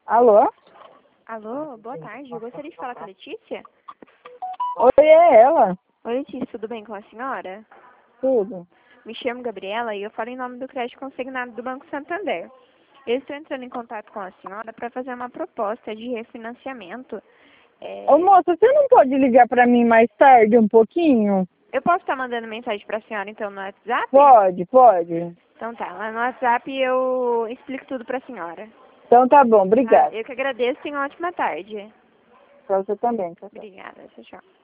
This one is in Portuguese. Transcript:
Alô? Alô, boa tarde. Eu gostaria de falar com a Letícia. Oi, é ela? Oi, Letícia, tudo bem com a senhora? Tudo. Me chamo Gabriela e eu falo em nome do crédito consignado do Banco Santander. Eu estou entrando em contato com a senhora para fazer uma proposta de refinanciamento. Ô, moça, você não pode ligar pra mim mais tarde um pouquinho? Eu posso estar mandando mensagem para a senhora então no WhatsApp? Pode, pode. Então tá, lá no WhatsApp eu explico tudo para a senhora. Então tá bom, Tá? obrigada. Eu que agradeço e uma ótima tarde. Pra você também, tchau, tchau. Obrigada, tchau, tchau.